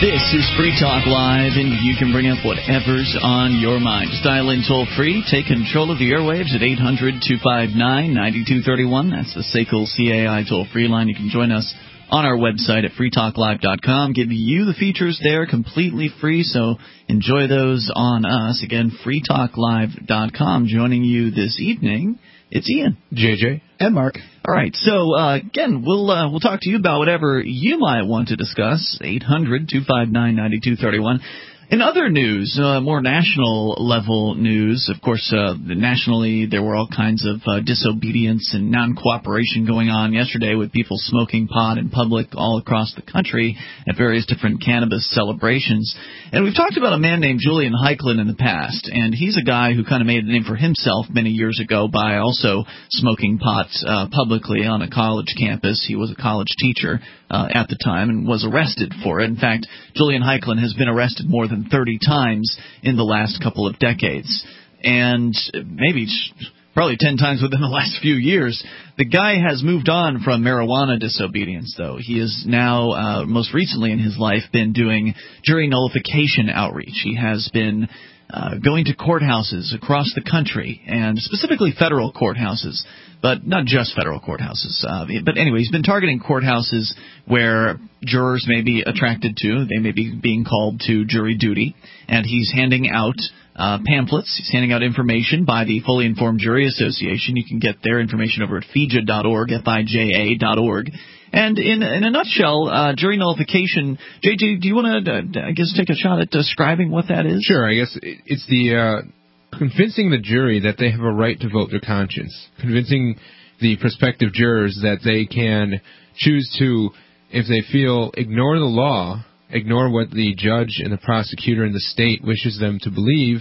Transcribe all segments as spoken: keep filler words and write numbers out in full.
This is Free Talk Live, and you can bring up whatever's on your mind. Just dial in toll-free. Take control of the airwaves at eight hundred, two five nine, nine two three one. That's the S A C L C A I toll-free line. You can join us on our website at free talk live dot com. Give you the features there completely free, so enjoy those on us. Again, free talk live dot com. Joining you this evening, it's Ian, J J, and Mark. All right, so uh, again, we'll uh, we'll talk to you about whatever you might want to discuss. eight hundred, two five nine, nine two three one. In other news, uh, more national-level news, of course, uh, nationally there were all kinds of uh, disobedience and non-cooperation going on yesterday with people smoking pot in public all across the country at various different cannabis celebrations. And we've talked about a man named Julian Heiklin in the past, and he's a guy who kind of made a name for himself many years ago by also smoking pot uh, publicly on a college campus. He was a college teacher uh, at the time and was arrested for it. In fact, Julian Heiklin has been arrested more than thirty times in the last couple of decades, and maybe probably ten times within the last few years. The guy has moved on from marijuana disobedience, though. He has now, uh, most recently in his life, been doing jury nullification outreach. He has been uh, going to courthouses across the country, and specifically federal courthouses, but not just federal courthouses. Uh, but anyway, he's been targeting courthouses where jurors may be attracted to. They may be being called to jury duty. And he's handing out uh, pamphlets. He's handing out information by the Fully Informed Jury Association. You can get their information over at F I J A dot org, F I J A dot org. And in in a nutshell, uh, jury nullification, J J, do you want to, uh, I guess, take a shot at describing what that is? Sure. I guess it's the... Uh convincing the jury that they have a right to vote their conscience, convincing the prospective jurors that they can choose to, if they feel, ignore the law, ignore what the judge and the prosecutor and the state wishes them to believe,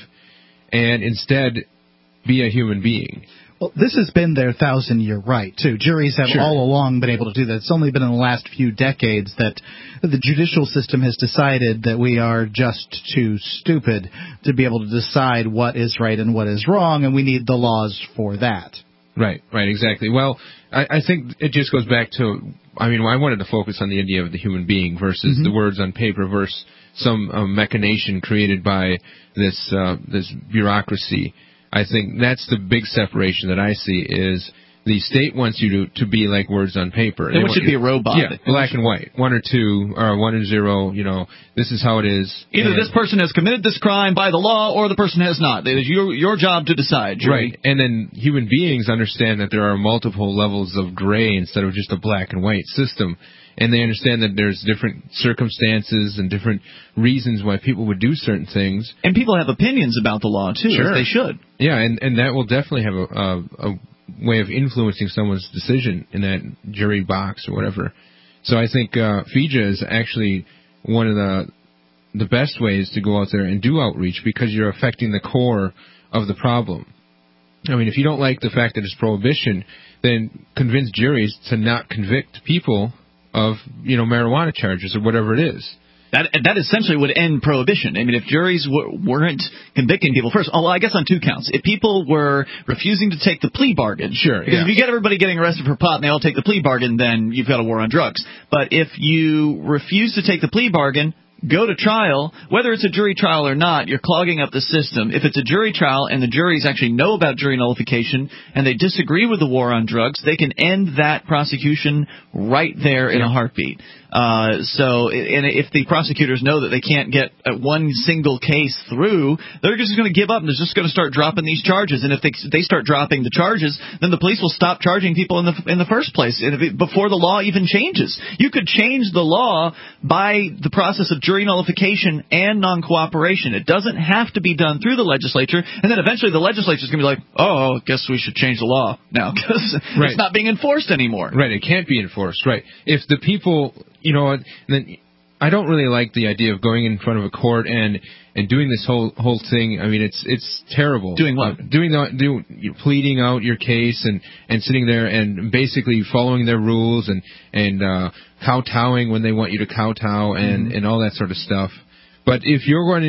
and instead be a human being. Well, this has been their thousand-year right, too. Juries have Sure. all along been able to do that. It's only been in the last few decades that the judicial system has decided that we are just too stupid to be able to decide what is right and what is wrong, and we need the laws for that. Right, right, exactly. Well, I, I think it just goes back to, I mean, I wanted to focus on the idea of the human being versus mm-hmm. the words on paper versus some uh, machination created by this uh, this bureaucracy. I think that's the big separation that I see is the state wants you to, to be like words on paper. They want you to be a robot. Yeah, black and white. One or two, or one and zero, you know, this is how it is. Either this person has committed this crime by the law or the person has not. It is your, your job to decide, jury. Right. And then human beings understand that there are multiple levels of gray instead of just a black and white system. And they understand that there's different circumstances and different reasons why people would do certain things. And people have opinions about the law, too, sure. as they should. Yeah, and, and that will definitely have a, a, a way of influencing someone's decision in that jury box or whatever. So I think uh, F I J A is actually one of the the best ways to go out there and do outreach because you're affecting the core of the problem. I mean, if you don't like the fact that it's prohibition, then convince juries to not convict people of, you know, marijuana charges or whatever it is. That that essentially would end prohibition. I mean, if juries w- weren't convicting people first, oh, well, I guess on two counts. If people were refusing to take the plea bargain, sure, because yeah. if you get everybody getting arrested for pot and they all take the plea bargain, then you've got a war on drugs. But if you refuse to take the plea bargain, go to trial, whether it's a jury trial or not, you're clogging up the system. If it's a jury trial and the juries actually know about jury nullification and they disagree with the war on drugs, they can end that prosecution right there in yeah. a heartbeat. Uh, so, and if the prosecutors know that they can't get one single case through, they're just going to give up and they're just going to start dropping these charges. And if they they start dropping the charges, then the police will stop charging people in the in the first place and if it, before the law even changes. You could change the law by the process of jury nullification and non-cooperation. It doesn't have to be done through the legislature, and then eventually the legislature is going to be like, oh, I guess we should change the law now because right. it's not being enforced anymore. Right, it can't be enforced, right. If the people, you know, then I don't really like the idea of going in front of a court and and doing this whole whole thing. I mean, it's it's terrible. Doing what? Uh, doing the, do, pleading out your case and, and sitting there and basically following their rules and and uh, kowtowing when they want you to kowtow and, mm-hmm. and all that sort of stuff. But if you're going to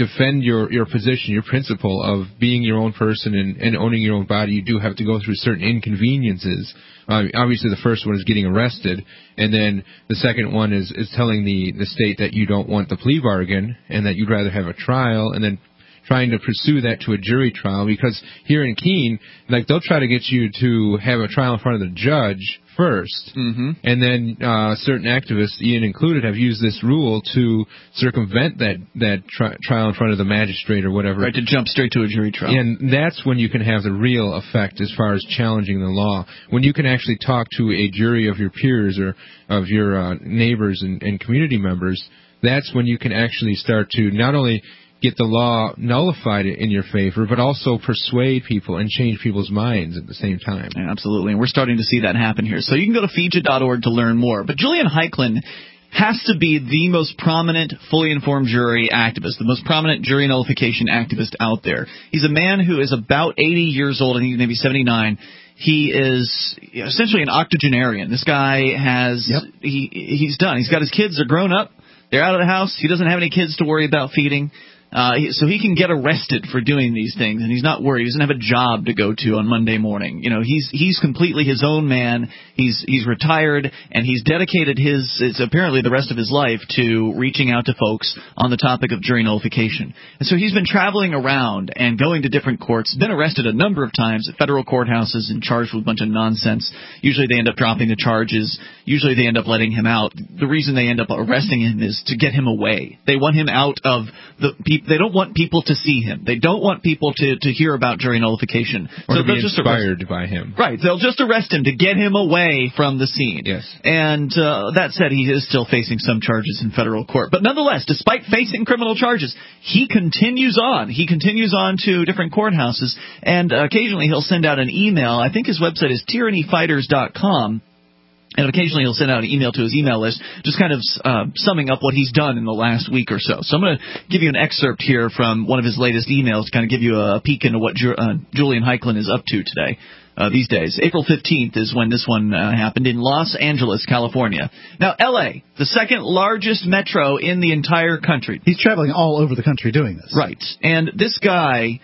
defend your, your position, your principle of being your own person and, and owning your own body, you do have to go through certain inconveniences. Uh, obviously, the first one is getting arrested, and then the second one is, is telling the, the state that you don't want the plea bargain and that you'd rather have a trial, and then trying to pursue that to a jury trial, because here in Keene, like, they'll try to get you to have a trial in front of the judge first, mm-hmm. and then uh, certain activists, Ian included, have used this rule to circumvent that that tri- trial in front of the magistrate or whatever. Right, to jump straight to a jury trial. And that's when you can have the real effect as far as challenging the law. When you can actually talk to a jury of your peers or of your uh, neighbors and, and community members, that's when you can actually start to not only get the law nullified in your favor, but also persuade people and change people's minds at the same time. Yeah, absolutely, and we're starting to see that happen here. So you can go to F I J A dot org to learn more. But Julian Heiklin has to be the most prominent fully informed jury activist, the most prominent jury nullification activist out there. He's a man who is about eighty years old, I think maybe seventy-nine. He is essentially an octogenarian. This guy has, yep. he he's done. He's got his kids, they're grown up, they're out of the house. He doesn't have any kids to worry about feeding. Uh, so he can get arrested for doing these things, and he's not worried. He doesn't have a job to go to on Monday morning. You know, he's he's completely his own man. He's he's retired, and he's dedicated his, his apparently the rest of his life to reaching out to folks on the topic of jury nullification. And so he's been traveling around and going to different courts, been arrested a number of times at federal courthouses and charged with a bunch of nonsense. Usually they end up dropping the charges. Usually they end up letting him out. The reason they end up arresting him is to get him away. They want him out of the people. They don't want people to see him. They don't want people to, to hear about jury nullification. Or so to be just inspired by him. Right. They'll just arrest him to get him away from the scene. Yes. And uh, that said, he is still facing some charges in federal court. But nonetheless, despite facing criminal charges, he continues on. He continues on to different courthouses, and uh, occasionally he'll send out an email. I think his website is tyranny fighters dot com. And occasionally he'll send out an email to his email list, just kind of uh, summing up what he's done in the last week or so. So I'm going to give you an excerpt here from one of his latest emails to kind of give you a peek into what Ju- uh, Julian Heiklin is up to today, uh, these days. April fifteenth is when this one uh, happened in Los Angeles, California. Now, L A, the second largest metro in the entire country. He's traveling all over the country doing this. Right. And this guy,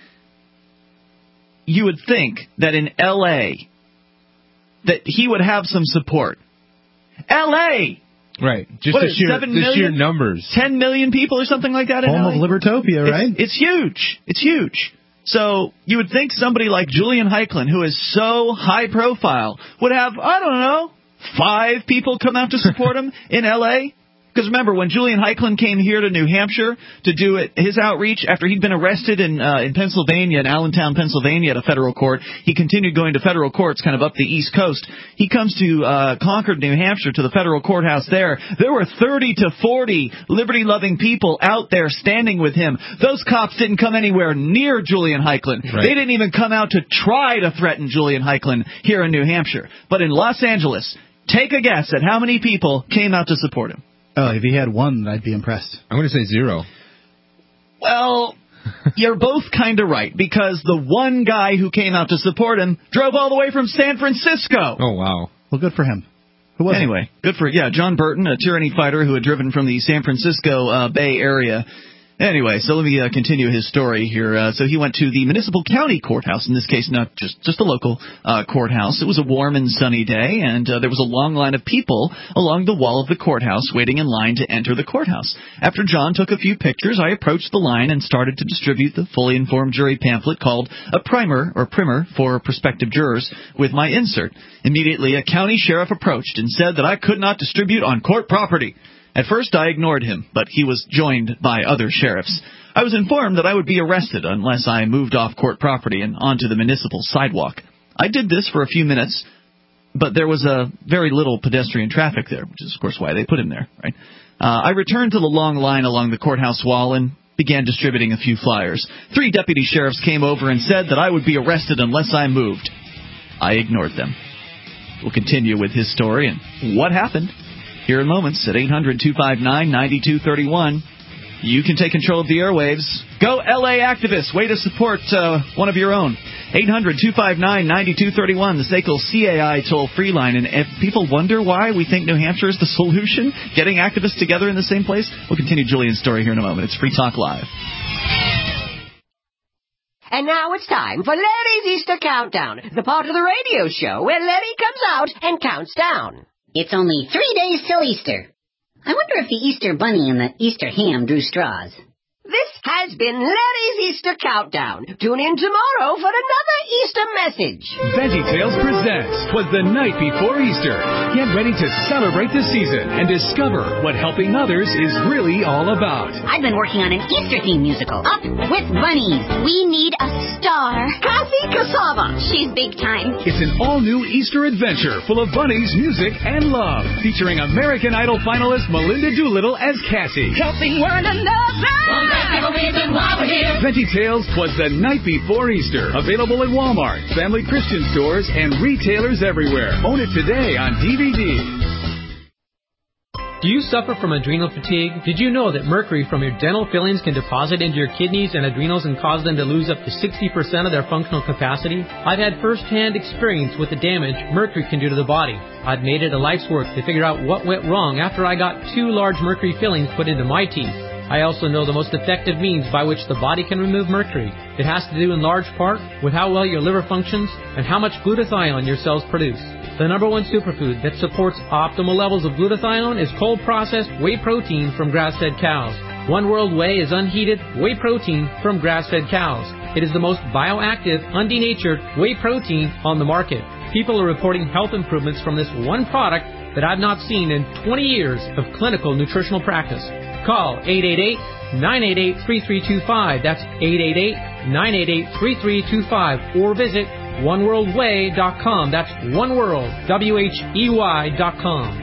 you would think that in L A, that he would have some support. L A! Right. Just what the is, sheer, seven the million? sheer numbers. ten million people or something like that in Home L A? of Libertopia, right? It's, it's huge. It's huge. So you would think somebody like Julian Heiklin, who is so high profile, would have, I don't know, five people come out to support him in L A? Because remember, when Julian Heiklin came here to New Hampshire to do it, his outreach after he'd been arrested in uh, in Pennsylvania, in Allentown, Pennsylvania, at a federal court, he continued going to federal courts kind of up the East Coast. He comes to uh, Concord, New Hampshire, to the federal courthouse there. There were thirty to forty liberty-loving people out there standing with him. Those cops didn't come anywhere near Julian Heiklin. Right. They didn't even come out to try to threaten Julian Heiklin here in New Hampshire. But in Los Angeles, take a guess at how many people came out to support him. Oh, if he had one, I'd be impressed. I'm going to say zero. Well, you're both kind of right, because the one guy who came out to support him drove all the way from San Francisco. Oh, wow. Well, good for him. Who was Anyway, good for, yeah, John Burton, a tyranny fighter who had driven from the San Francisco uh, Bay Area. Anyway, so let me uh, continue his story here. Uh, so he went to the municipal county courthouse, in this case not just, just a local uh, courthouse. It was a warm and sunny day, and uh, there was a long line of people along the wall of the courthouse waiting in line to enter the courthouse. After John took a few pictures, I approached the line and started to distribute the fully informed jury pamphlet called a primer, or primer, for prospective jurors with my insert. Immediately, a county sheriff approached and said that I could not distribute on court property. At first, I ignored him, but he was joined by other sheriffs. I was informed that I would be arrested unless I moved off court property and onto the municipal sidewalk. I did this for a few minutes, but there was a very little pedestrian traffic there, which is, of course, why they put him there, right? Uh, I returned to the long line along the courthouse wall and began distributing a few flyers. Three deputy sheriffs came over and said that I would be arrested unless I moved. I ignored them. We'll continue with his story and what happened here in moments at eight hundred, two five nine, nine two three one. You can take control of the airwaves. Go L A activists. Way to support uh, one of your own. eight hundred, two five nine, nine two three one, the S A C L C A I toll-free line. And if people wonder why we think New Hampshire is the solution, getting activists together in the same place, we'll continue Julian's story here in a moment. It's Free Talk Live. And now it's time for Larry's Easter Countdown, the part of the radio show where Larry comes out and counts down. It's only three days till Easter. I wonder if the Easter Bunny and the Easter ham drew straws. This has been Larry's Easter Countdown. Tune in tomorrow for another Easter message. VeggieTales presents "'Twas the Night Before Easter." Get ready to celebrate the season and discover what helping others is really all about. I've been working on an Easter theme musical, Up with Bunnies. We need a star. Kathy Cassava. She's big time. It's an all-new Easter adventure full of bunnies, music, and love, featuring American Idol finalist Melinda Doolittle as Cassie. Helping one another. VeggieTales "'Twas the Night Before Easter." Available at Walmart, Family Christian stores, and retailers everywhere. Own it today on D V D. Do you suffer from adrenal fatigue? Did you know that mercury from your dental fillings can deposit into your kidneys and adrenals and cause them to lose up to sixty percent of their functional capacity? I've had first-hand experience with the damage mercury can do to the body. I've made it a life's work to figure out what went wrong after I got two large mercury fillings put into my teeth. I also know the most effective means by which the body can remove mercury. It has to do in large part with how well your liver functions and how much glutathione your cells produce. The number one superfood that supports optimal levels of glutathione is cold-processed whey protein from grass-fed cows. One World Whey is unheated whey protein from grass-fed cows. It is the most bioactive, undenatured whey protein on the market. People are reporting health improvements from this one product that I've not seen in twenty years of clinical nutritional practice. Call eight eight eight, nine eight eight, three three two five. That's eight eight eight, nine eight eight, three three two five. Or visit one world way dot com. That's oneworld, W H E Y dot com.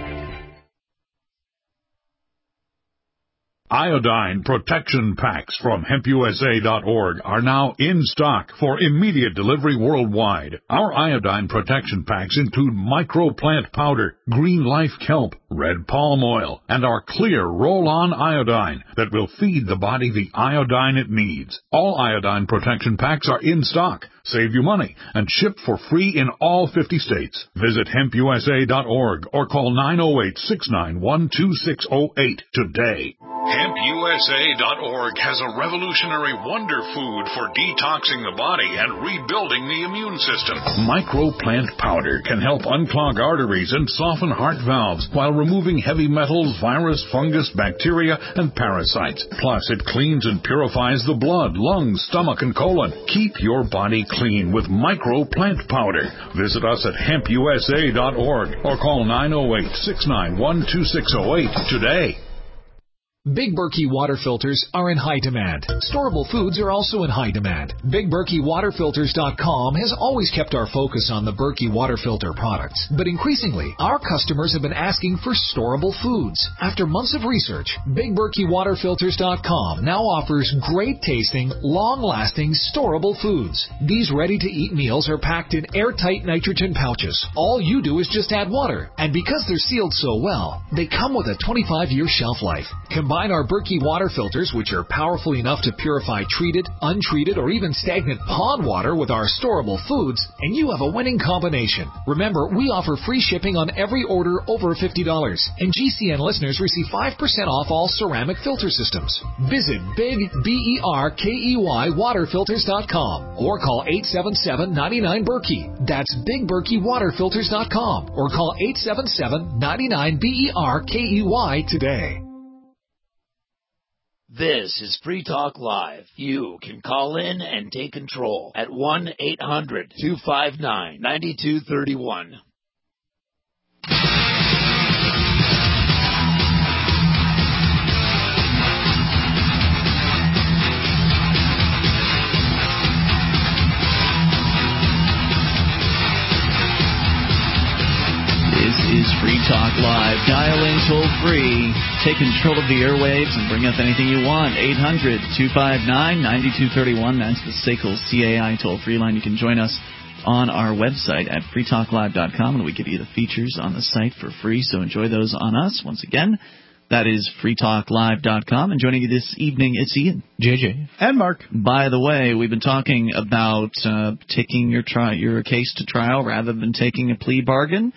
Iodine protection packs from hemp U S A dot org are now in stock for immediate delivery worldwide. Our iodine protection packs include microplant powder, green life kelp, red palm oil, and our clear roll-on iodine that will feed the body the iodine it needs. All iodine protection packs are in stock, save you money, and shipped for free in all fifty states. Visit hemp U S A dot org or call nine oh eight, six nine one, two six oh eight today. hemp U S A dot org has a revolutionary wonder food for detoxing the body and rebuilding the immune system. Microplant powder can help unclog arteries and soften heart valves while removing heavy metals, virus, fungus, bacteria, and parasites. Plus, it cleans and purifies the blood, lungs, stomach, and colon. Keep your body clean with Microplant powder. Visit us at hemp U S A dot org or call nine oh eight, six nine one, two six oh eight today. Big Berkey water filters are in high demand. Storable foods are also in high demand. Big Berkey Water Filters dot com has always kept our focus on the Berkey water filter products. But increasingly, our customers have been asking for storable foods. After months of research, Big Berkey Water Filters dot com now offers great tasting, long-lasting, storable foods. These ready-to-eat meals are packed in airtight nitrogen pouches. All you do is just add water. And because they're sealed so well, they come with a twenty-five year shelf life. Combine Combine our Berkey water filters, which are powerful enough to purify treated, untreated, or even stagnant pond water with our storable foods, and you have a winning combination. Remember, we offer free shipping on every order over fifty dollars, and G C N listeners receive five percent off all ceramic filter systems. Visit Big B E R K E Y Water Filters dot com or call eight seven seven, nine nine, Berkey. That's Big Berkey Water Filters dot com or call eight seven seven, nine nine, B E R K E Y today. This is Free Talk Live. You can call in and take control at one eight hundred, two five nine, nine two three one. This is Free Talk Live. Dial in toll free. Take control of the airwaves and bring up anything you want. eight hundred, two five nine, nine two three one. That's the S A C L C A I toll-free line. You can join us on our website at free talk live dot com, and we give you the features on the site for free, so enjoy those on us. Once again, that is free talk live dot com. And joining you this evening, it's Ian, J J, and Mark. By the way, we've been talking about uh, taking your tri- your case to trial rather than taking a plea bargain.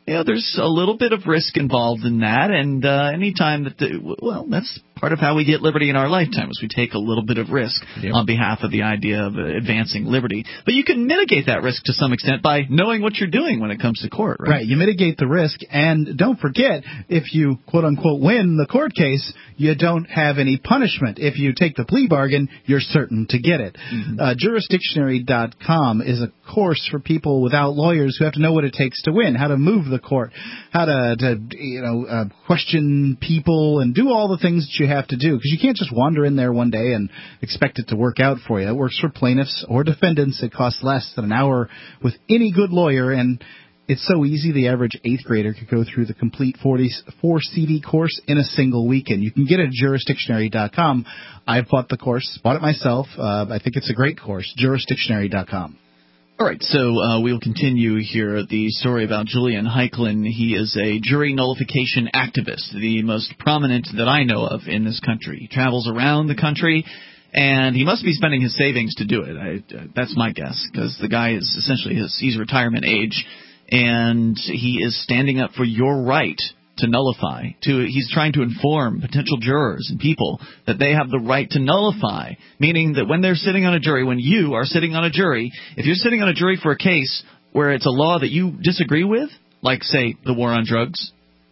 you know, there's a little bit of risk involved in that, and uh, anytime that, the, well, that's part of how we get liberty in our lifetime, is we take a little bit of risk yep. on behalf of the idea of uh, advancing liberty. But you can mitigate that risk to some extent by knowing what you're doing when it comes to court, right? Right, you mitigate the risk, and don't forget, if you, quote-unquote, win the court case, you don't have any punishment. If you take the plea bargain, you're certain to get it. Mm-hmm. Uh, Jurisdictionary dot com is a course for people without lawyers who have to know what it takes to win, how to move the court, how to, to you know, uh, question people and do all the things that you have to do, because you can't just wander in there one day and expect it to work out for you. It works for plaintiffs or defendants. It costs less than an hour with any good lawyer, and it's so easy the average eighth grader could go through the complete forty-four C D course in a single weekend. You can get it at Jurisdictionary dot com. I've bought the course, bought it myself. Uh, I think it's a great course, Jurisdictionary dot com. All right, so uh, we'll continue here the story about Julian Heiklin. He is a jury nullification activist, the most prominent that I know of in this country. He travels around the country, and he must be spending his savings to do it. I, uh, that's my guess, because the guy is essentially his, he's retirement age, and he is standing up for your right to nullify. To he's trying to inform potential jurors and people that they have the right to nullify, meaning that when they're sitting on a jury, when you are sitting on a jury, if you're sitting on a jury for a case where it's a law that you disagree with, like, say, the war on drugs,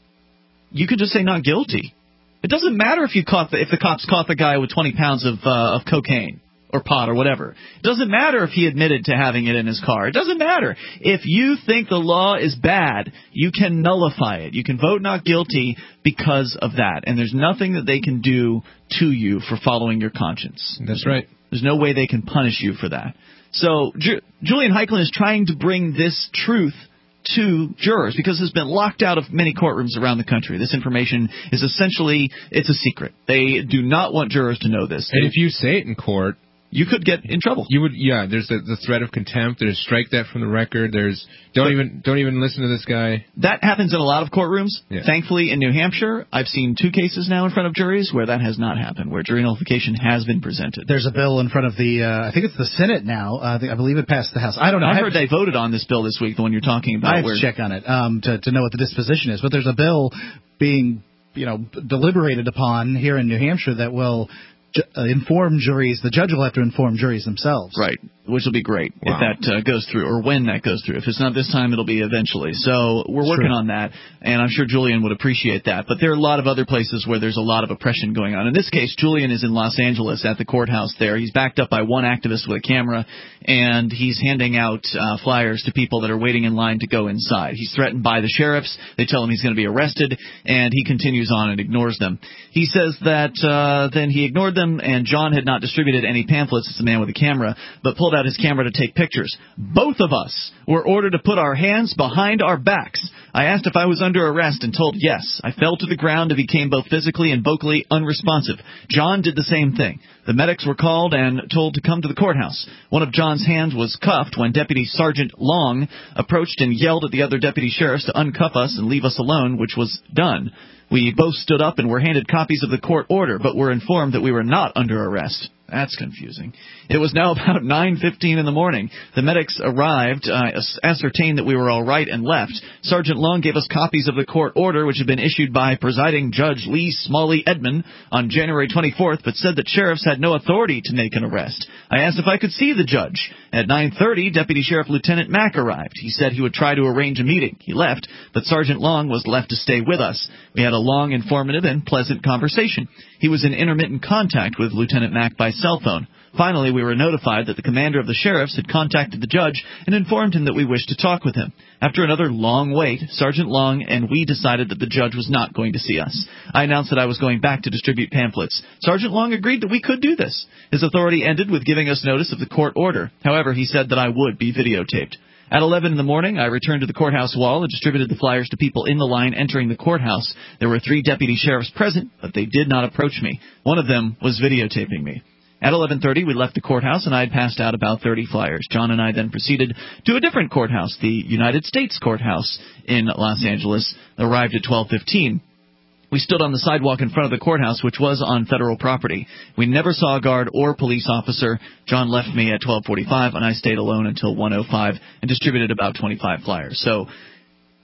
you could just say not guilty. It doesn't matter if you caught the, if the cops caught the guy with twenty pounds of uh, of cocaine or pot or whatever. It doesn't matter if he admitted to having it in his car. It doesn't matter. If you think the law is bad, you can nullify it. You can vote not guilty because of that. And there's nothing that they can do to you for following your conscience. That's right. There's no way they can punish you for that. So Ju- Julian Heiklin is trying to bring this truth to jurors, because it's been locked out of many courtrooms around the country. This information is essentially, it's a secret. They do not want jurors to know this. And if you say it in court, you could get in trouble. You would, yeah. There's the, the threat of contempt. There's strike that from the record. There's don't but, even don't even listen to this guy. That happens in a lot of courtrooms. Yeah. Thankfully, in New Hampshire, I've seen two cases now in front of juries where that has not happened, where jury nullification has been presented. There's a bill in front of the, uh, I think it's the Senate now. Uh, I believe it passed the House. I don't know. I, I heard they voted on this bill this week, the one you're talking about. I have where, to check on it um, to to know what the disposition is. But there's a bill being, you know, deliberated upon here in New Hampshire that will Uh, inform juries. The judge will have to inform juries themselves. Right, which will be great wow. if that uh, goes through, or when that goes through. If it's not this time, it'll be eventually. So we're working sure. on that, and I'm sure Julian would appreciate that. But there are a lot of other places where there's a lot of oppression going on. In this case, Julian is in Los Angeles at the courthouse there. He's backed up by one activist with a camera, and he's handing out uh, flyers to people that are waiting in line to go inside. He's threatened by the sheriffs. They tell him he's going to be arrested, and he continues on and ignores them. He says that uh, then he ignored them, and John had not distributed any pamphlets, it's the man with the camera, but pulled out his camera to take pictures. Both of us were ordered to put our hands behind our backs. I asked if I was under arrest and told yes. I fell to the ground and became both physically and vocally unresponsive. John did the same thing. The medics were called and told to come to the courthouse. One of John's hands was cuffed when Deputy Sergeant Long approached and yelled at the other deputy sheriffs to uncuff us and leave us alone, which was done. We both stood up and were handed copies of the court order, but were informed that we were not under arrest. That's confusing. It was now about nine fifteen in the morning. The medics arrived, uh, ascertained that we were all right, and left. Sergeant Long gave us copies of the court order, which had been issued by presiding Judge Lee Smalley Edmond on January twenty-fourth, but said that sheriffs had no authority to make an arrest. I asked if I could see the judge. At nine thirty, Deputy Sheriff Lieutenant Mack arrived. He said he would try to arrange a meeting. He left, but Sergeant Long was left to stay with us. We had a long, informative, and pleasant conversation. He was in intermittent contact with Lieutenant Mack by cell phone. Finally, we were notified that the commander of the sheriffs had contacted the judge and informed him that we wished to talk with him. After another long wait, Sergeant Long and we decided that the judge was not going to see us. I announced that I was going back to distribute pamphlets. Sergeant Long agreed that we could do this. His authority ended with giving us notice of the court order. However, he said that I would be videotaped. At eleven in the morning, I returned to the courthouse wall and distributed the flyers to people in the line entering the courthouse. There were three deputy sheriffs present, but they did not approach me. One of them was videotaping me. At eleven thirty, we left the courthouse, and I had passed out about thirty flyers. John and I then proceeded to a different courthouse, the United States Courthouse in Los Angeles, arrived at twelve fifteen. We stood on the sidewalk in front of the courthouse, which was on federal property. We never saw a guard or police officer. John left me at twelve forty-five, and I stayed alone until one oh five and distributed about twenty-five flyers. So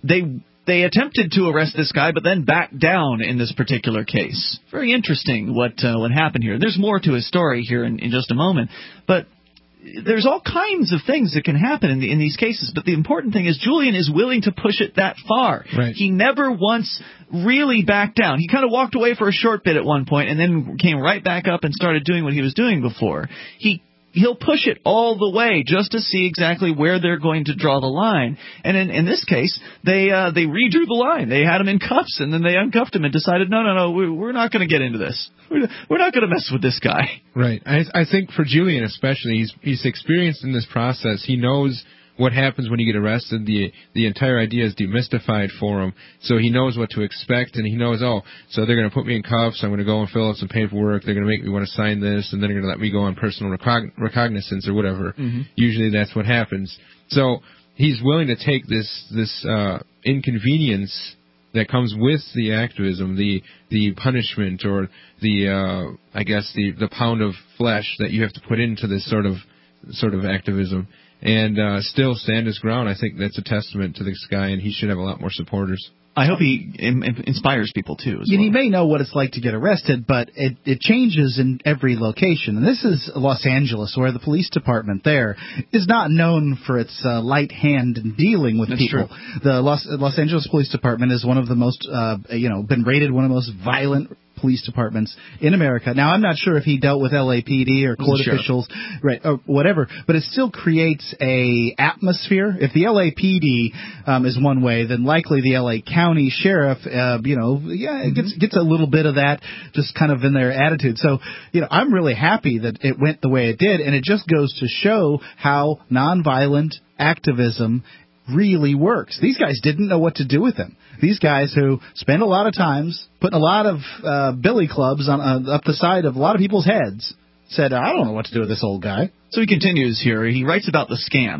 they they attempted to arrest this guy, but then backed down in this particular case. Very interesting what uh, what happened here. There's more to his story here in, in just a moment, but there's all kinds of things that can happen in, the, in these cases, but the important thing is Julian is willing to push it that far. Right. He never once really backed down. He kind of walked away for a short bit at one point and then came right back up and started doing what he was doing before. He He'll push it all the way just to see exactly where they're going to draw the line. And in, in this case, they uh, they redrew the line. They had him in cuffs, and then they uncuffed him and decided, no, no, no, we're not going to get into this. We're not going to mess with this guy. Right. I, I think for Julian especially, he's he's experienced in this process. He knows what happens when you get arrested. The the entire idea is demystified for him, so he knows what to expect, and he knows, oh, so they're going to put me in cuffs, I'm going to go and fill out some paperwork, they're going to make me want to sign this, and then they're going to let me go on personal recogn- recognizance or whatever. Mm-hmm. Usually that's what happens. So he's willing to take this this uh, inconvenience that comes with the activism, the the punishment, or the uh, I guess the the pound of flesh that you have to put into this sort of sort of activism, and uh, still stand his ground. I think that's a testament to this guy, and he should have a lot more supporters. I hope he in, in, inspires people, too, as and well. He may know what it's like to get arrested, but it, it changes in every location. And this is Los Angeles, where the police department there is not known for its uh, light hand in dealing with That's people. True. The Los, Los Angeles Police Department is one of the most, uh, you know, been rated one of the most violent police departments in America. Now, I'm not sure if he dealt with L A P D or court officials, right, or whatever, but it still creates a atmosphere. If the L A P D um, is one way, then likely the L A County Sheriff, uh, you know, yeah, it gets gets a little bit of that just kind of in their attitude. So, you know, I'm really happy that it went the way it did, and it just goes to show how nonviolent activism really works. These guys didn't know what to do with him. These guys who spend a lot of times putting a lot of uh, billy clubs on uh, up the side of a lot of people's heads said, I don't know what to do with this old guy. So he continues here. He writes about the scam.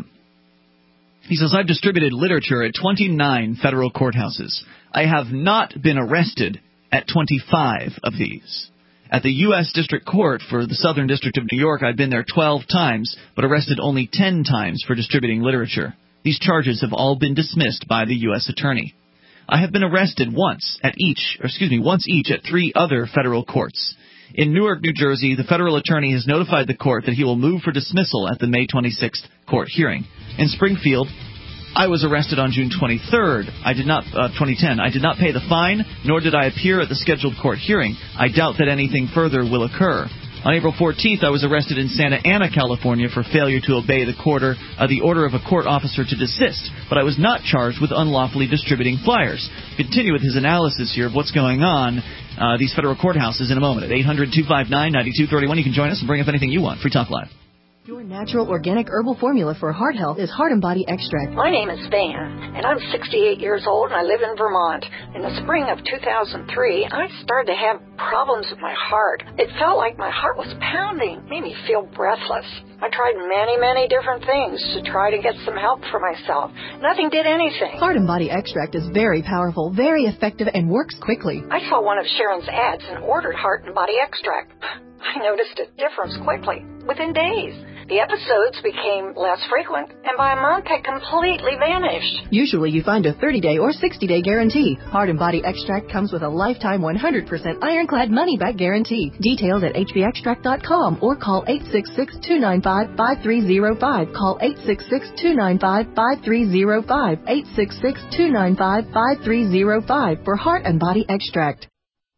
He says, I've distributed literature at twenty-nine federal courthouses. I have not been arrested at twenty-five of these. At the U S District Court for the Southern District of New York, I've been there twelve times, but arrested only ten times for distributing literature. These charges have all been dismissed by the U S Attorney. I have been arrested once at each, or excuse me, once each at three other federal courts. In Newark, New Jersey, the federal attorney has notified the court that he will move for dismissal at the May twenty-sixth court hearing. In Springfield, I was arrested on June twenty-third. I did not, uh, twenty ten. I did not pay the fine, nor did I appear at the scheduled court hearing. I doubt that anything further will occur. On April fourteenth, I was arrested in Santa Ana, California for failure to obey the, quarter, uh, the order of a court officer to desist, but I was not charged with unlawfully distributing flyers. Continue with his analysis here of what's going on uh, these federal courthouses in a moment. At eight hundred, two five nine, nine two three one, you can join us and bring up anything you want. Free Talk Live. Your natural organic herbal formula for heart health is Heart and Body Extract. My name is Van, and I'm sixty-eight years old, and I live in Vermont. In the spring of two thousand three, I started to have problems with my heart. It felt like my heart was pounding, made me feel breathless. I tried many, many different things to try to get some help for myself. Nothing did anything. Heart and Body Extract is very powerful, very effective, and works quickly. I saw one of Sharon's ads and ordered Heart and Body Extract. I noticed a difference quickly, within days. The episodes became less frequent, and by a month had completely vanished. Usually you find a thirty-day or sixty-day guarantee. Heart and Body Extract comes with a lifetime one hundred percent ironclad money-back guarantee. Details at h b extract dot com or call eight six six, two nine five, five three zero five. Call eight six six, two nine five, five three zero five. eight six six, two nine five, five three zero five for Heart and Body Extract.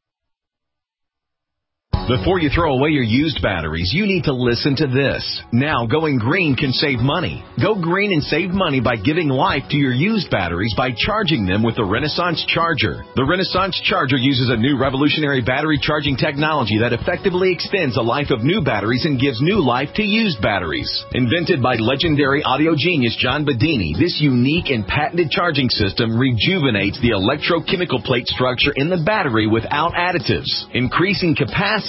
Before you throw away your used batteries, you need to listen to this. Now, going green can save money. Go green and save money by giving life to your used batteries by charging them with the Renaissance Charger. The Renaissance Charger uses a new revolutionary battery charging technology that effectively extends the life of new batteries and gives new life to used batteries. Invented by legendary audio genius John Bedini, this unique and patented charging system rejuvenates the electrochemical plate structure in the battery without additives, increasing capacity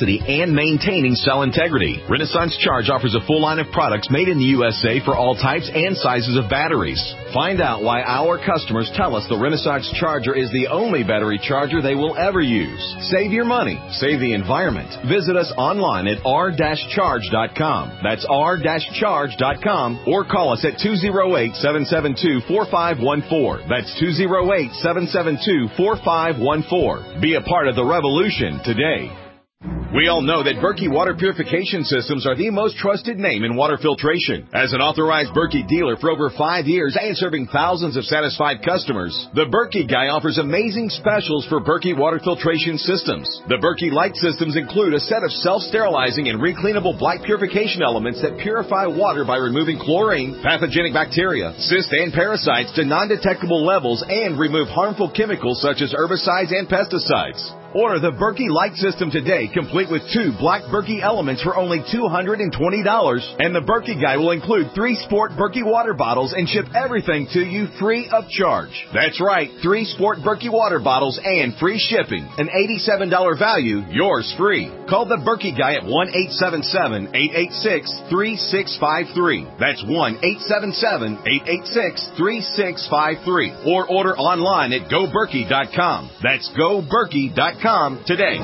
reliability and maintaining cell integrity. Renaissance Charge offers a full line of products made in the U S A for all types and sizes of batteries. Find out why our customers tell us the Renaissance Charger is the only battery charger they will ever use. Save your money. Save the environment. Visit us online at r dash charge dot com. That's r dash charge dot com or call us at two oh eight, seven seven two, four five one four. That's two oh eight, seven seven two, four five one four. Be a part of the revolution today. We all know that Berkey Water Purification Systems are the most trusted name in water filtration. As an authorized Berkey dealer for over five years and serving thousands of satisfied customers, the Berkey Guy offers amazing specials for Berkey Water Filtration Systems. The Berkey Light Systems include a set of self-sterilizing and recleanable black purification elements that purify water by removing chlorine, pathogenic bacteria, cysts, and parasites to non-detectable levels and remove harmful chemicals such as herbicides and pesticides. Order the Berkey Light System today, complete with two black Berkey elements for only two hundred twenty dollars. And the Berkey Guy will include three Sport Berkey water bottles and ship everything to you free of charge. That's right, three Sport Berkey water bottles and free shipping. An eighty-seven dollars value, yours free. Call the Berkey Guy at one eight seven seven, eight eight six, three six five three. That's one eight seven seven, eight eight six, three six five three. Or order online at go berkey dot com. That's go berkey dot com today.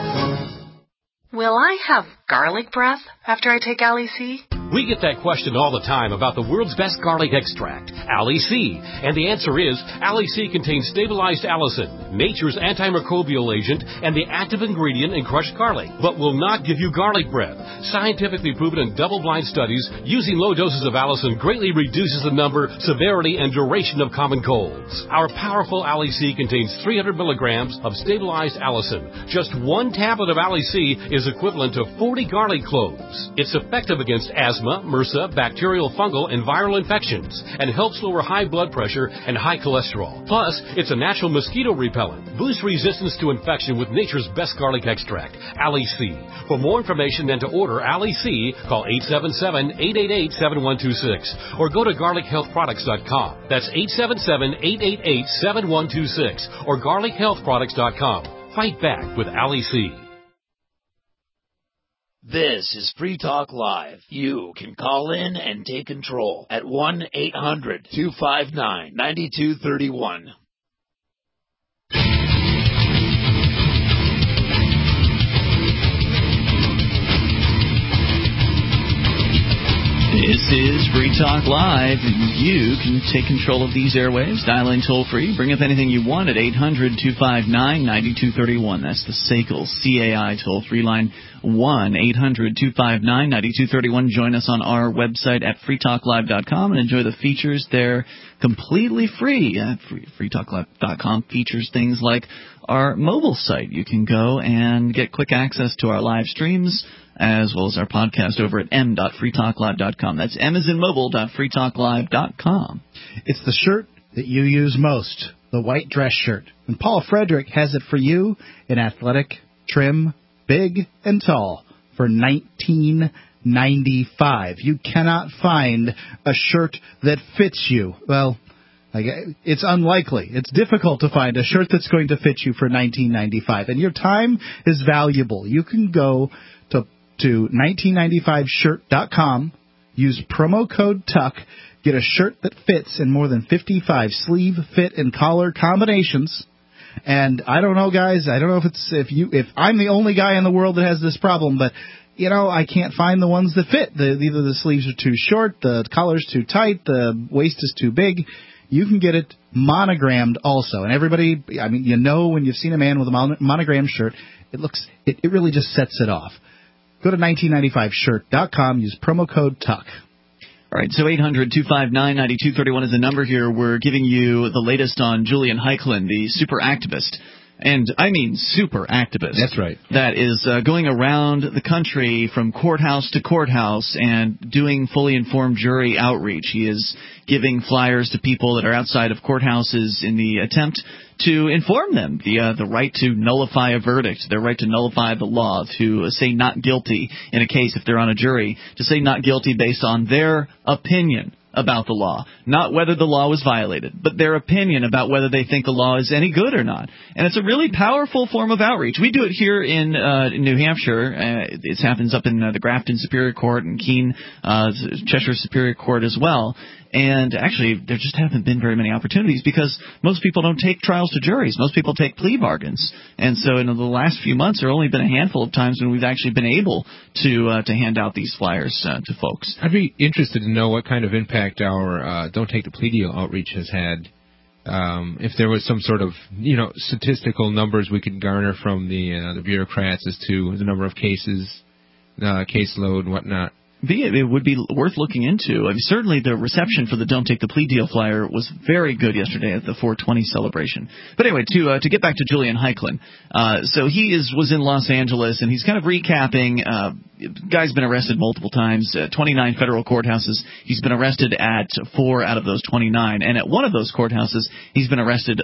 Will I have garlic breath after I take Ali C? We get that question all the time about the world's best garlic extract, Ali C. And the answer is, Ali C contains stabilized allicin, nature's antimicrobial agent, and the active ingredient in crushed garlic, but will not give you garlic breath. Scientifically proven in double-blind studies, using low doses of allicin greatly reduces the number, severity, and duration of common colds. Our powerful Ali C contains three hundred milligrams of stabilized allicin. Just one tablet of Ali C is equivalent to forty garlic cloves. It's effective against asthma, MRSA, bacterial, fungal, and viral infections, and helps lower high blood pressure and high cholesterol. Plus, it's a natural mosquito repellent. Boost resistance to infection with nature's best garlic extract, Ali C. For more information and to order Ali C, call eight seven seven, eight eight eight, seven one two six or go to garlic health products dot com. That's eight seven seven, eight eight eight, seven one two six or garlic health products dot com. Fight back with Ali C. This is Free Talk Live. You can call in and take control at one eight hundred, two five nine, nine two three one. This is Free Talk Live. You can take control of these airwaves. Dial in toll-free. Bring up anything you want at eight hundred, two five nine, nine two three one. That's the S A C L C A I toll-free line, one eight hundred, two five nine, nine two three one. Join us on our website at free talk live dot com and enjoy the features there completely free. Uh, free, free talk live dot com features things like our mobile site. You can go and get quick access to our live streams, as well as our podcast over at m dot free talk live dot com. That's m as in mobile dot free talk live dot com. It's the shirt that you use most, the white dress shirt. And Paul Frederick has it for you in athletic, trim, big, and tall for nineteen ninety-five. You cannot find a shirt that fits you. Well, it's unlikely. It's difficult to find a shirt that's going to fit you for nineteen ninety-five. And your time is valuable. You can go to to nineteen ninety-five shirt dot com, use promo code TUCK, get a shirt that fits in more than fifty-five sleeve, fit, and collar combinations. And I don't know, guys, I don't know if it's if you if I'm the only guy in the world that has this problem, but you know, I can't find the ones that fit. The, either the sleeves are too short, the collar's too tight, the waist is too big. You can get it monogrammed also. And everybody, I mean, you know when you've seen a man with a mon- monogrammed shirt, it looks, it, it really just sets it off. Go to nineteen ninety-five shirt dot com, use promo code TUCK. All right, so eight hundred, two five nine, nine two three one is the number here. We're giving you the latest on Julian Heiklin, the super activist. And I mean super activist. That's right. That is uh, going around the country from courthouse to courthouse and doing fully informed jury outreach. He is giving flyers to people that are outside of courthouses in the attempt to inform them the uh, the right to nullify a verdict, their right to nullify the law, to uh, say not guilty in a case if they're on a jury, to say not guilty based on their opinion about the law, not whether the law was violated, but their opinion about whether they think the law is any good or not. And it's a really powerful form of outreach. We do it here in, uh, in New Hampshire. Uh, it happens up in uh, the Grafton Superior Court and Keene, uh, Cheshire Superior Court as well. And actually, there just haven't been very many opportunities because most people don't take trials to juries. Most people take plea bargains. And so in the last few months, there have only been a handful of times when we've actually been able to uh, to hand out these flyers uh, to folks. I'd be interested to know what kind of impact our uh, Don't Take the Plea Deal outreach has had. Um, if there was some sort of, you know, statistical numbers we could garner from the uh, the bureaucrats as to the number of cases, uh, caseload, and whatnot. Be it, it would be worth looking into. I mean, certainly the reception for the Don't Take the Plea Deal flyer was very good yesterday at the four twenty celebration. But anyway, to uh, to get back to Julian Heiklin, uh, so he is was in Los Angeles, and he's kind of recapping. Uh, guy's been arrested multiple times, uh, twenty-nine federal courthouses. He's been arrested at four out of those twenty-nine, and at one of those courthouses, he's been arrested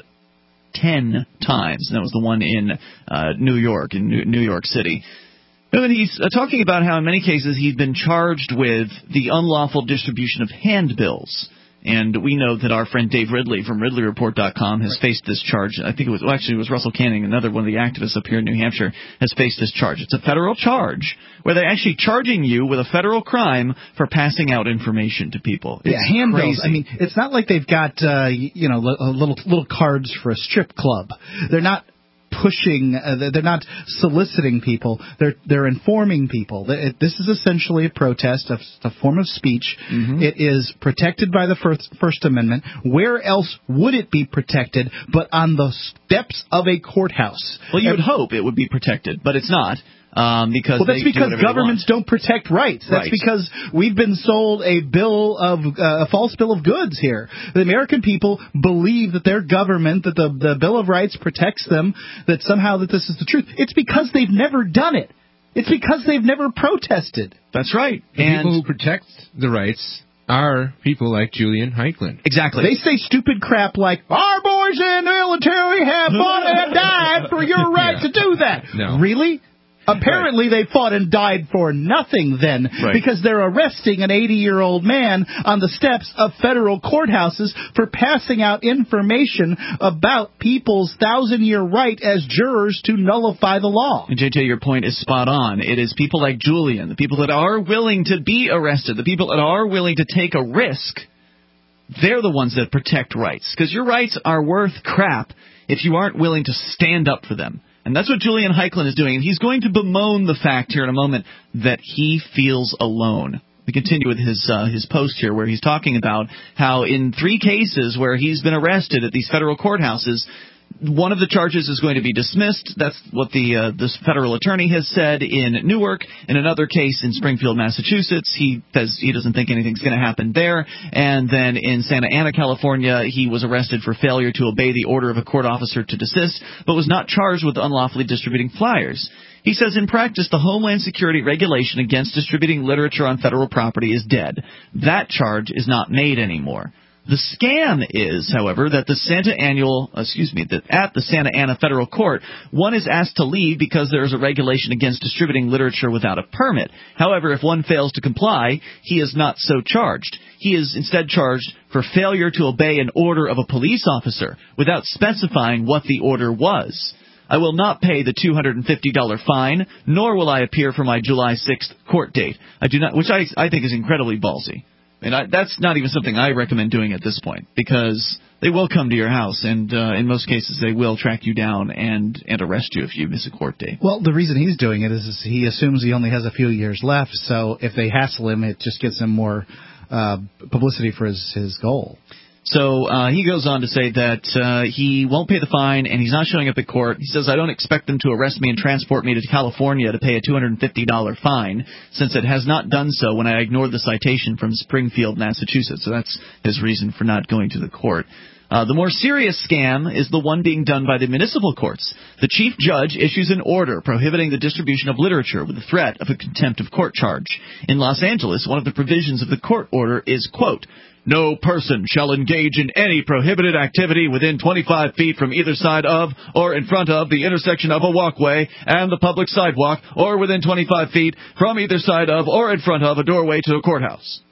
ten times. And that was the one in uh, New York, in New, New York City. And he's uh, talking about how in many cases he's been charged with the unlawful distribution of handbills. And we know that our friend Dave Ridley from Ridley Report dot com has faced this charge. I think it was, well, actually it was Russell Canning, another one of the activists up here in New Hampshire, has faced this charge. It's a federal charge where they're actually charging you with a federal crime for passing out information to people. It's yeah, handbills. crazy. I mean, it's not like they've got, uh, you know, little little cards for a strip club. They're not pushing, uh, they're not soliciting people, they're they're informing people. It, this is essentially a protest, a, a form of speech. Mm-hmm. It is protected by the First, First Amendment. Where else would it be protected but on the steps of a courthouse? Well, you would hope it would be protected, but it's not. Um, because well, that's they because do governments don't protect rights. That's right. because we've been sold a bill of uh, a false bill of goods here. The American people believe that their government, that the the Bill of Rights protects them, that somehow that this is the truth. It's because they've never done it. It's because they've never protested. That's right. The and people who protect the rights are people like Julian Heiklin. Exactly. They say stupid crap like, our boys in the military have fought and died for your right yeah. to do that. No. Really? Apparently right. they fought and died for nothing then, right. because they're arresting an eighty-year-old man on the steps of federal courthouses for passing out information about people's thousand-year right as jurors to nullify the law. And J J, your point is spot on. It is people like Julian, the people that are willing to be arrested, the people that are willing to take a risk, they're the ones that protect rights. Because your rights are worth crap if you aren't willing to stand up for them. And that's what Julian Heiklin is doing. And he's going to bemoan the fact here in a moment that he feels alone. We continue with his uh, his post here where he's talking about how in three cases where he's been arrested at these federal courthouses, one of the charges is going to be dismissed. That's what the uh, this federal attorney has said in Newark. In another case in Springfield, Massachusetts, he says he doesn't think anything's going to happen there. And then in Santa Ana, California, he was arrested for failure to obey the order of a court officer to desist, but was not charged with unlawfully distributing flyers. He says in practice, the Homeland Security regulation against distributing literature on federal property is dead. That charge is not made anymore. The scam is, however, that the Santa Annual, excuse me, that at the Santa Ana Federal Court, one is asked to leave because there is a regulation against distributing literature without a permit. However, if one fails to comply, he is not so charged. He is instead charged for failure to obey an order of a police officer without specifying what the order was. I will not pay the two hundred fifty dollars fine, nor will I appear for my July sixth court date. I do not, which I, I think is incredibly ballsy. And I, that's not even something I recommend doing at this point, because they will come to your house, and uh, in most cases they will track you down and, and arrest you if you miss a court date. Well, the reason he's doing it is, is he assumes he only has a few years left, so if they hassle him, it just gives him more uh, publicity for his, his goal. So uh, he goes on to say that uh, he won't pay the fine and he's not showing up at court. He says, I don't expect them to arrest me and transport me to California to pay a two hundred fifty dollars fine, since it has not done so when I ignored the citation from Springfield, Massachusetts. So that's his reason for not going to the court. Uh, the more serious scam is the one being done by the municipal courts. The chief judge issues an order prohibiting the distribution of literature with the threat of a contempt of court charge. In Los Angeles, one of the provisions of the court order is, quote, no person shall engage in any prohibited activity within twenty-five feet from either side of or in front of the intersection of a walkway and the public sidewalk, or within twenty-five feet from either side of or in front of a doorway to a courthouse.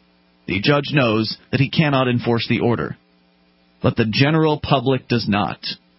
The judge knows that he cannot enforce the order, but the general public does not.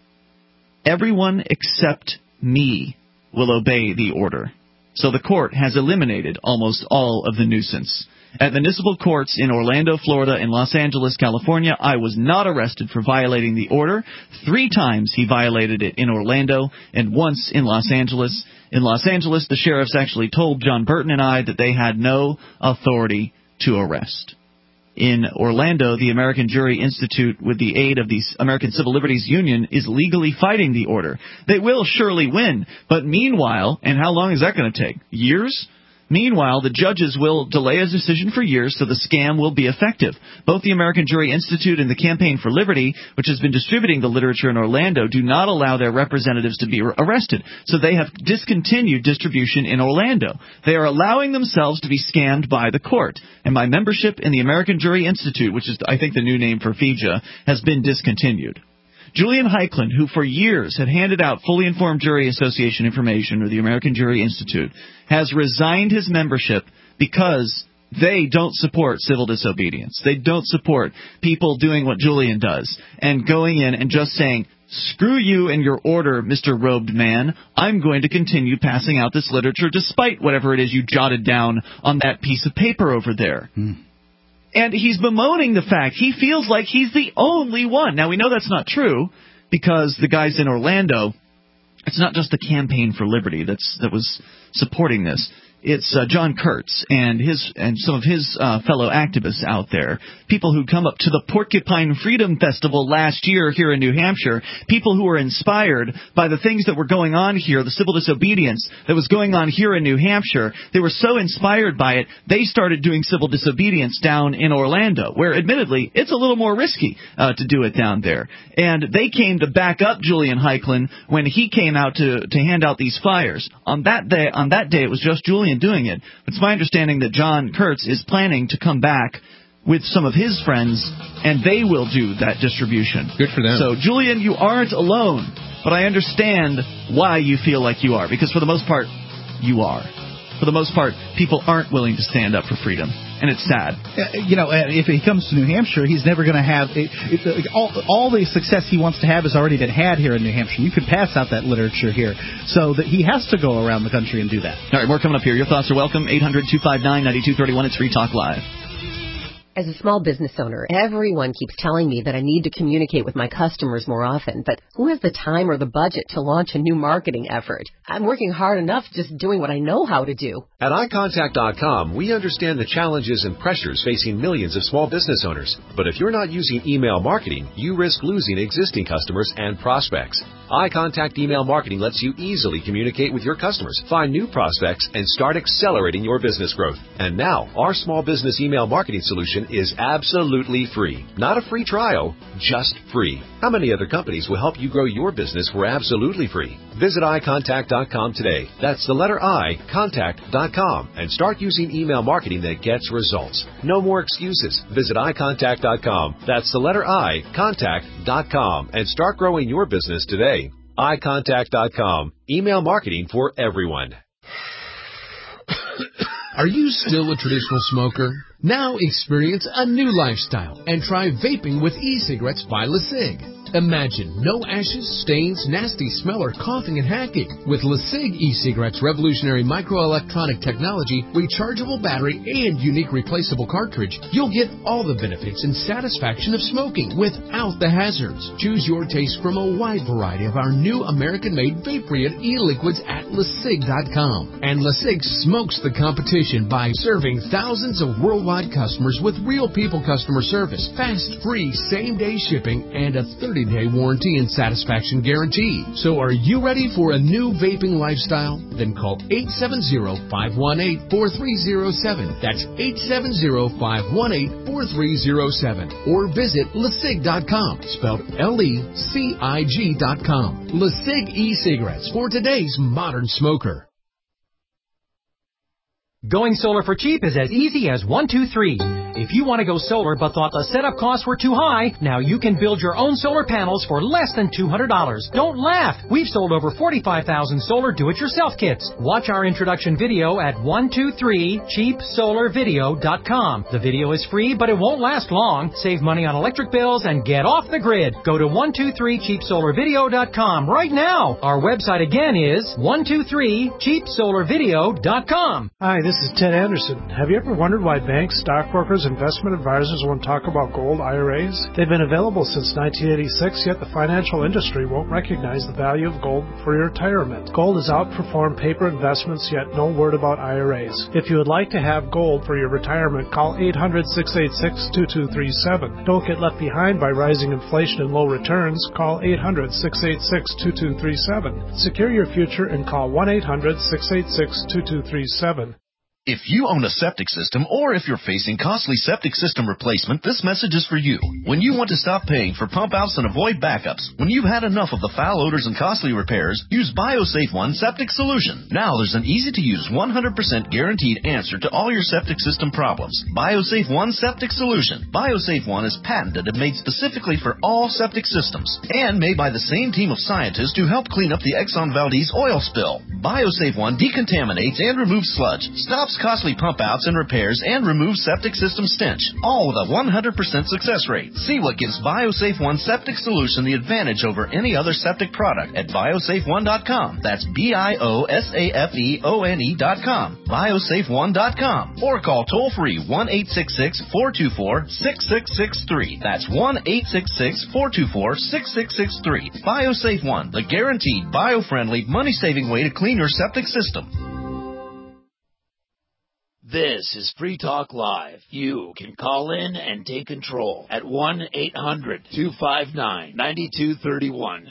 Everyone except me will obey the order. So the court has eliminated almost all of the nuisance. At municipal courts in Orlando, Florida, and Los Angeles, California, I was not arrested for violating the order. Three times he violated it in Orlando and once in Los Angeles. In Los Angeles, the sheriffs actually told John Burton and I that they had no authority to arrest. In Orlando, the American Jury Institute, with the aid of the American Civil Liberties Union, is legally fighting the order. They will surely win, but meanwhile, and how long is that going to take? Years? Meanwhile, the judges will delay a decision for years so the scam will be effective. Both the American Jury Institute and the Campaign for Liberty, which has been distributing the literature in Orlando, do not allow their representatives to be arrested. So they have discontinued distribution in Orlando. They are allowing themselves to be scammed by the court. And my membership in the American Jury Institute, which is, I think, the new name for F I J A, has been discontinued. Julian Heiklin, who for years had handed out Fully Informed Jury Association information, or the American Jury Institute, has resigned his membership because they don't support civil disobedience. They don't support people doing what Julian does and going in and just saying, screw you and your order, Mister Robed Man. I'm going to continue passing out this literature despite whatever it is you jotted down on that piece of paper over there. Hmm. And he's bemoaning the fact he feels like he's the only one. Now, we know that's not true because the guys in Orlando, it's not just the Campaign for Liberty that's that was supporting this. It's uh, John Kurtz and his and some of his uh, fellow activists out there, people who come up to the Porcupine Freedom Festival last year here in New Hampshire, people who were inspired by the things that were going on here, the civil disobedience that was going on here in New Hampshire. They were so inspired by it, they started doing civil disobedience down in Orlando, where admittedly it's a little more risky uh, to do it down there. And they came to back up Julian Heiklin when he came out to, to hand out these flyers. On that day, on that day, it was just Julian doing it. It's my understanding that John Kurtz is planning to come back with some of his friends, and they will do that distribution. Good for them. So, Julian, you aren't alone, but I understand why you feel like you are, because for the most part, you are. For the most part, people aren't willing to stand up for freedom, and it's sad. You know, if he comes to New Hampshire, he's never going to have it, it, all, all the success he wants to have has already been had here in New Hampshire. You could pass out that literature here, so that he has to go around the country and do that. All right, more coming up here. Your thoughts are welcome. eight hundred two five nine nine two three one. It's Free Talk Live. As a small business owner, everyone keeps telling me that I need to communicate with my customers more often, but who has the time or the budget to launch a new marketing effort? I'm working hard enough just doing what I know how to do. At i contact dot com, we understand the challenges and pressures facing millions of small business owners. But if you're not using email marketing, you risk losing existing customers and prospects. iContact Email Marketing lets you easily communicate with your customers, find new prospects, and start accelerating your business growth. And now, our small business email marketing solution is absolutely free. Not a free trial, just free. How many other companies will help you grow your business for absolutely free? Visit i contact dot com today. That's the letter I, contact dot com, and start using email marketing that gets results. No more excuses. Visit i contact dot com. That's the letter I, contact dot com, and start growing your business today. i contact dot com. Email marketing for everyone. Are you still a traditional smoker? Now experience a new lifestyle and try vaping with e-cigarettes by LeSig. Imagine no ashes, stains, nasty smell, or coughing and hacking. With LeSig e-cigarettes' revolutionary microelectronic technology, rechargeable battery, and unique replaceable cartridge, you'll get all the benefits and satisfaction of smoking without the hazards. Choose your taste from a wide variety of our new American-made vape-breath e-liquids at LeSig dot com. And LeSig smokes the competition by serving thousands of worldwide customers with real people customer service, fast, free, same-day shipping, and a thirty-day warranty and satisfaction guarantee. So are you ready for a new vaping lifestyle? Then call eight seven zero, five one eight, four three zero seven. That's eight seven zero, five one eight, four three zero seven. Or visit LeSig dot com, spelled L E C I G dot com. LeSig e-cigarettes for today's modern smoker. Going solar for cheap is as easy as one, two, three. If you want to go solar but thought the setup costs were too high, now you can build your own solar panels for less than two hundred dollars. Don't laugh. We've sold over forty-five thousand solar do-it-yourself kits. Watch our introduction video at one two three cheap solar video dot com. The video is free, but it won't last long. Save money on electric bills and get off the grid. Go to one two three cheap solar video dot com right now. Our website again is one two three cheap solar video dot com. Hi, this is Ted Anderson. Have you ever wondered why banks, stockbrokers, investment advisors won't talk about gold I R As? They've been available since nineteen eighty-six, yet the financial industry won't recognize the value of gold for your retirement. Gold has outperformed paper investments, yet no word about I R As. If you would like to have gold for your retirement, call eight hundred, six eight six, two two three seven. Don't get left behind by rising inflation and low returns. Call eight hundred, six eight six, two two three seven. Secure your future and call one eight hundred, six eight six, two two three seven. If you own a septic system, or if you're facing costly septic system replacement, this message is for you. When you want to stop paying for pump outs and avoid backups, when you've had enough of the foul odors and costly repairs, use BioSafe One Septic Solution. Now there's an easy-to-use, one hundred percent guaranteed answer to all your septic system problems. BioSafe One Septic Solution. BioSafe One is patented and made specifically for all septic systems, and made by the same team of scientists who helped clean up the Exxon Valdez oil spill. BioSafe One decontaminates and removes sludge, stops costly pump outs and repairs, and removes septic system stench, all with a one hundred percent success rate. See what gives BioSafe One Septic Solution the advantage over any other septic product at biosafe one dot com. That's B I O S A F E O N E dot com. biosafe one dot com. Or call toll-free one eight six six, four two four, six six six three. That's one eight six six, four two four, six six six three. BioSafe One, the guaranteed, bio-friendly, money-saving way to clean your septic system. This is Free Talk Live. You can call in and take control at one eight hundred, two five nine, nine two three one.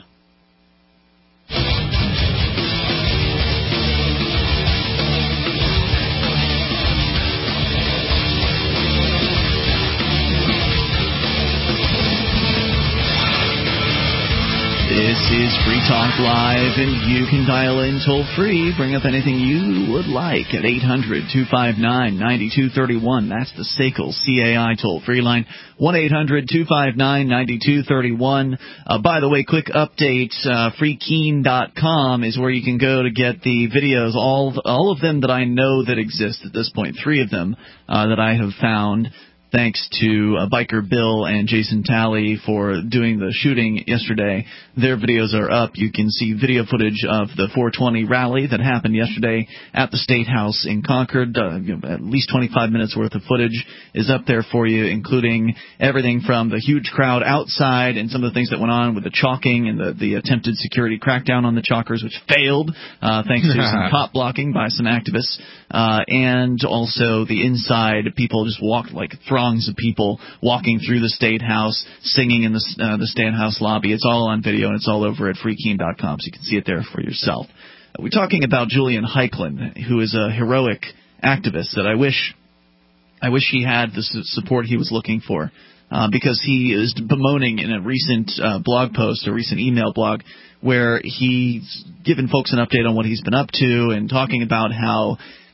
This is Free Talk Live, and you can dial in toll-free. Bring up anything you would like at eight hundred, two five nine, nine two three one. That's the S A C L C A I toll-free line, one eight hundred, two five nine, nine two three one. Uh, by the way, quick update, uh, free keen dot com is where you can go to get the videos, all, all of them that I know that exist at this point, three of them uh, that I have found. Thanks to uh, Biker Bill and Jason Talley for doing the shooting yesterday. Their videos are up. You can see video footage of the four twenty rally that happened yesterday at the State House in Concord. Uh, you know, at least twenty-five minutes worth of footage is up there for you, including everything from the huge crowd outside and some of the things that went on with the chalking and the, the attempted security crackdown on the chalkers, which failed uh, thanks to some cop blocking by some activists, uh, and also the inside. People just walked like throngs of people walking through the State House, singing in the, uh, the State House lobby. It's all on video, and it's all over at free keen dot com, so you can see it there for yourself. Uh, we're talking about Julian Heiklin, who is a heroic activist that I wish I wish he had the su- support he was looking for, uh, because he is bemoaning in a recent uh, blog post, a recent email blog, where he's given folks an update on what he's been up to and talking about how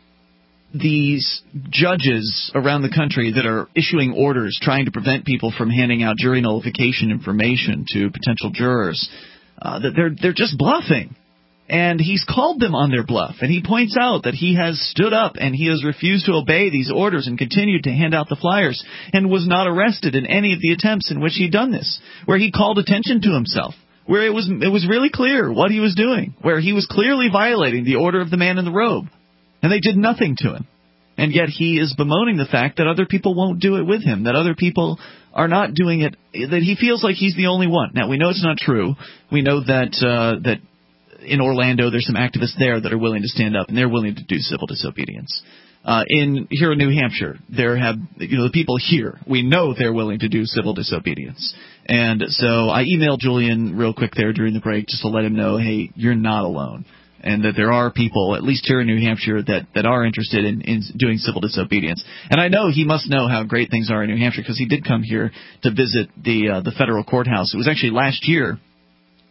these judges around the country that are issuing orders trying to prevent people from handing out jury nullification information to potential jurors, uh, that they're they're just bluffing. And he's called them on their bluff. And he points out that he has stood up and he has refused to obey these orders and continued to hand out the flyers and was not arrested in any of the attempts in which he'd done this, where he called attention to himself, where it was it was really clear what he was doing, where he was clearly violating the order of the man in the robe. And they did nothing to him. And yet he is bemoaning the fact that other people won't do it with him, that other people are not doing it, that he feels like he's the only one. Now, we know it's not true. We know that uh, that in Orlando there's some activists there that are willing to stand up, and they're willing to do civil disobedience. Uh, in here in New Hampshire, there have you know the people here. We know they're willing to do civil disobedience, and so I emailed Julian real quick there during the break just to let him know, hey, you're not alone. And that there are people, at least here in New Hampshire, that, that are interested in, in doing civil disobedience. And I know he must know how great things are in New Hampshire because he did come here to visit the uh, the federal courthouse. It was actually last year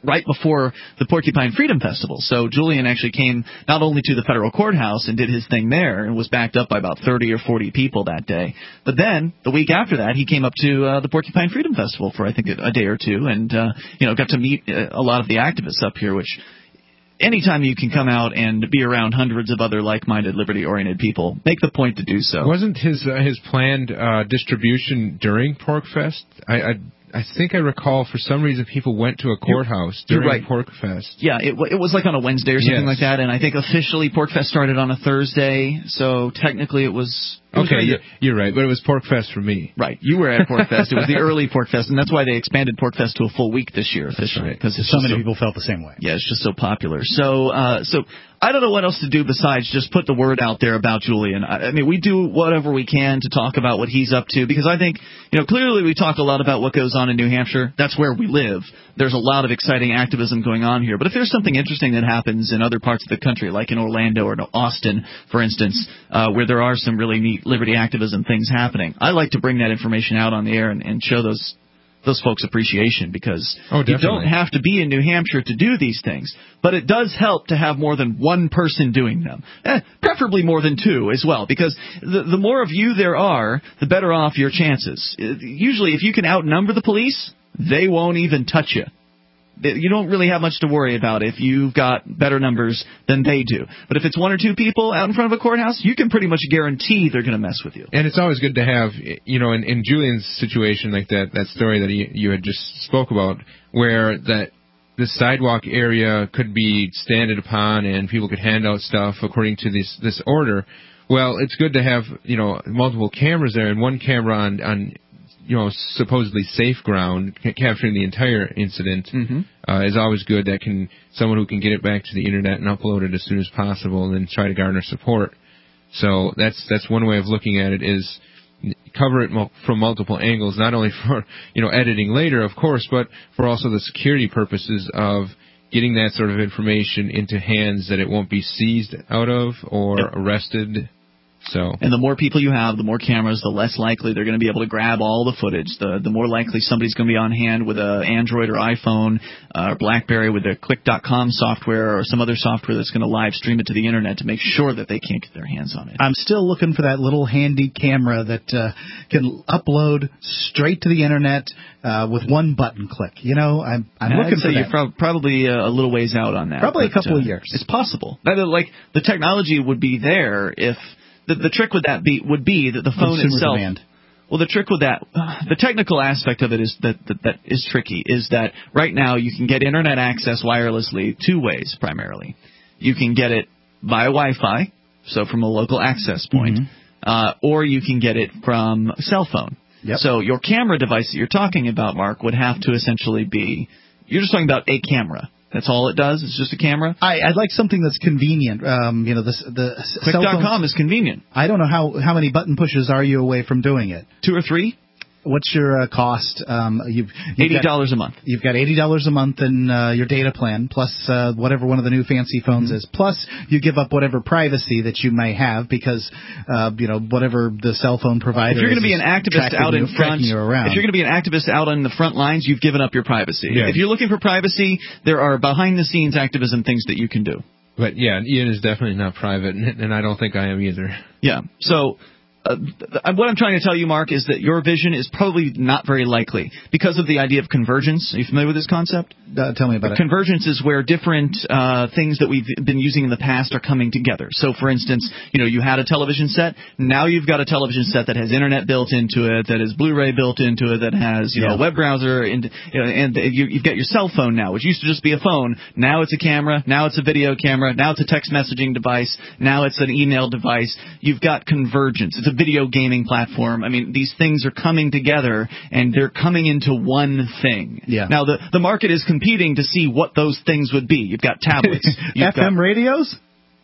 right before the Porcupine Freedom Festival. So Julian actually came not only to the federal courthouse and did his thing there and was backed up by about thirty or forty people that day, but then the week after that he came up to uh, the Porcupine Freedom Festival for I think a, a day or two, and uh, you know got to meet uh, a lot of the activists up here, which anytime you can come out and be around hundreds of other like-minded, liberty-oriented people, make the point to do so. Wasn't his uh, his planned uh, distribution during PorcFest? I, I I think I recall for some reason people went to a courthouse You're, during you're right. PorcFest. Yeah, it, it was like on a Wednesday or something Yes. like that, and I think officially PorcFest started on a Thursday, so technically it was... It was Okay, very- you're, you're right, but it was PorcFest for me. Right, you were at PorcFest. It was the early PorcFest, and that's why they expanded PorcFest to a full week this year officially. Because So many people felt the same way. Yeah, it's just so popular. So, uh, so I don't know what else to do besides just put the word out there about Julian. I, I mean, we do whatever we can to talk about what he's up to, because I think, you know, clearly we talk a lot about what goes on in New Hampshire. That's where we live. There's a lot of exciting activism going on here. But if there's something interesting that happens in other parts of the country, like in Orlando or in Austin, for instance, uh, where there are some really neat liberty activism things happening, I like to bring that information out on the air and, and show those those folks appreciation, because Oh, you definitely. don't have to be in New Hampshire to do these things. But it does help to have more than one person doing them, eh, preferably more than two as well, because the, the more of you there are, the better off your chances. Uh, Usually, if you can outnumber the police, they won't even touch you. You don't really have much to worry about if you've got better numbers than they do. But if it's one or two people out in front of a courthouse, you can pretty much guarantee they're going to mess with you. And it's always good to have, you know, in, in Julian's situation, like that, that story that he, you had just spoke about, where that the sidewalk area could be standed upon and people could hand out stuff according to this this order. Well, it's good to have, you know, multiple cameras there, and one camera on, on you know, supposedly safe ground, ca- capturing the entire incident, mm-hmm. uh, is always good. That can, someone who can get it back to the internet and upload it as soon as possible, and then try to garner support. So that's that's one way of looking at it, is cover it mul- from multiple angles, not only for, you know, editing later, of course, but for also the security purposes of getting that sort of information into hands that it won't be seized out of or Yep. arrested. So. And the more people you have, the more cameras, the less likely they're going to be able to grab all the footage. The the more likely somebody's going to be on hand with an Android or iPhone uh, or BlackBerry with their click dot com software or some other software that's going to live stream it to the internet to make sure that they can't get their hands on it. I'm still looking for that little handy camera that uh, can upload straight to the internet uh, with one button click. You know, I'm I'm I'd looking say for you're that. prob- probably uh, a little ways out on that. Probably a but, couple uh, of years. It's possible. Rather, like the technology would be there if the, the trick with that be would be that the phone Consumer itself. demand. Well, the trick with that, uh, the technical aspect of it is that, that that is tricky. Is that right now you can get internet access wirelessly two ways primarily. You can get it via Wi-Fi, so from a local access point, Mm-hmm. uh, or you can get it from a cell phone. Yep. So your camera device that you're talking about, Mark, would have to essentially be. You're just talking about a camera. That's all it does. It's just a camera. I, I'd like something that's convenient. Um, you know, this, the Click cell dot phone- com is convenient. I don't know how how many button pushes are you away from doing it. Two or three. What's your uh, cost? Um, you've, you've Eighty got- dollars a month. You've got eighty dollars a month in uh, your data plan, plus uh, whatever one of the new fancy phones Mm-hmm. is. Plus, you give up whatever privacy that you may have because, uh, you know, whatever the cell phone provider If you're going to is be an activist tracking out you, in front, tracking you around. if you're going to be an activist out on the front lines, you've given up your privacy. Yeah. If you're looking for privacy, there are behind-the-scenes activism things that you can do. But yeah, Ian is definitely not private, and, and I don't think I am either. Yeah. So uh, th- what I'm trying to tell you, Mark, is that your vision is probably not very likely because of the idea of convergence. Are you familiar with this concept? Uh, tell me about it. Convergence is where different uh, things that we've been using in the past are coming together. So, for instance, you know, you had a television set. Now you've got a television set that has internet built into it, that has Blu-ray built into it, that has, you know, Yeah. a web browser, and, you know, and you, you've got your cell phone now, which used to just be a phone. Now it's a camera. Now it's a video camera. Now it's a text messaging device. Now it's an email device. You've got convergence. It's a video gaming platform. I mean, these things are coming together, and they're coming into one thing. Yeah. Now, the, the market is competing to see what those things would be. You've got tablets. You've F M got, radios?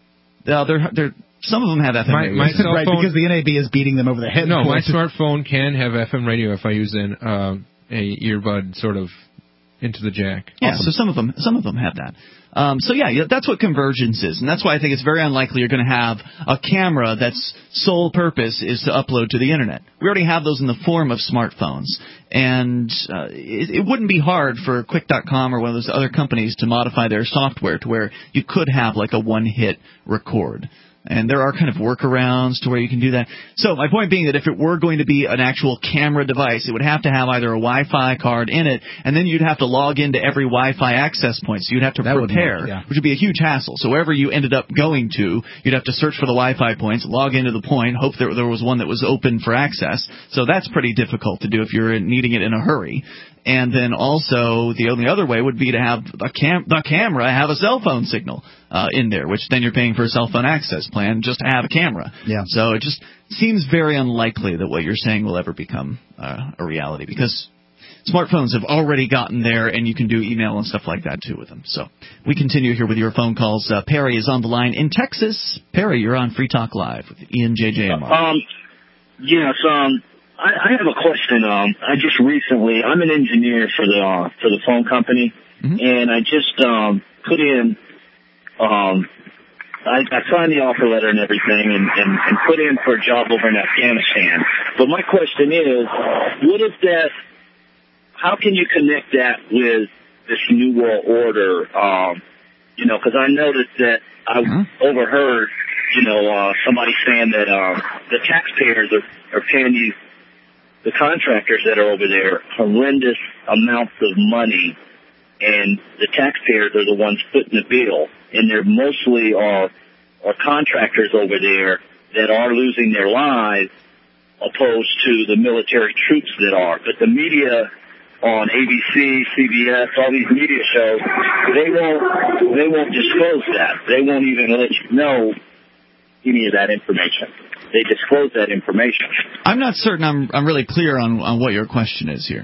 uh, they're, they're, some of them have F M My- radios. my cell Right, phone- because the N A B is beating them over the head. No, for my it. smartphone can have F M radio if I use an uh, a earbud sort of into the jack. Yeah, Awesome. so some of them, some of them have that. Um, so, yeah, yeah, that's what convergence is, and that's why I think it's very unlikely you're going to have a camera that's sole purpose is to upload to the Internet. We already have those in the form of smartphones, and uh, it, it wouldn't be hard for Quick dot com or one of those other companies to modify their software to where you could have like a one-hit record. And there are kind of workarounds to where you can do that. So my point being that if it were going to be an actual camera device, it would have to have either a Wi-Fi card in it, and then you'd have to log into every Wi-Fi access point. So you'd have to that prepare, would, yeah. which would be a huge hassle. So wherever you ended up going to, you'd have to search for the Wi-Fi points, log into the point, hope that there was one that was open for access. So that's pretty difficult to do if you're needing it in a hurry. And then also the only other way would be to have the, cam- the camera have a cell phone signal uh, in there, which then you're paying for a cell phone access plan just to have a camera. Yeah. So it just seems very unlikely that what you're saying will ever become uh, a reality because smartphones have already gotten there, and you can do email and stuff like that, too, with them. So we continue here with your phone calls. Uh, Perry is on the line in Texas. Perry, you're on Free Talk Live with Ian, J J, and Mark. Um, yes, um... I have a question. Um, I just recently, I'm an engineer for the uh, for the phone company, mm-hmm. and I just um, put in, um, I, I signed the offer letter and everything, and, and, and put in for a job over in Afghanistan. But my question is, what if that? How can you connect that with this New World Order? Um, you know, because I noticed that I mm-hmm. overheard, you know, uh, somebody saying that um, the taxpayers are, are paying these. The contractors that are over there, horrendous amounts of money, and the taxpayers are the ones footing the bill. And they're mostly are, are contractors over there that are losing their lives opposed to the military troops that are. But the media on A B C, C B S, all these media shows, they won't, they won't disclose that. They won't even let you know any of that information. They disclose that information. I'm not certain I'm I'm really clear on, on what your question is here.